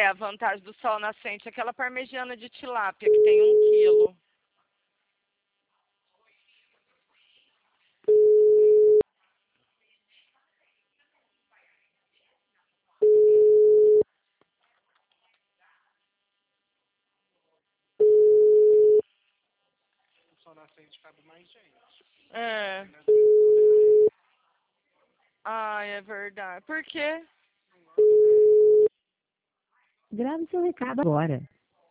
a vantagem do sol nascente é aquela parmegiana de tilápia, que tem 1 quilo. O sol nascente cabe mais gente. É. Ai, é verdade. Por quê? Grave seu recado agora.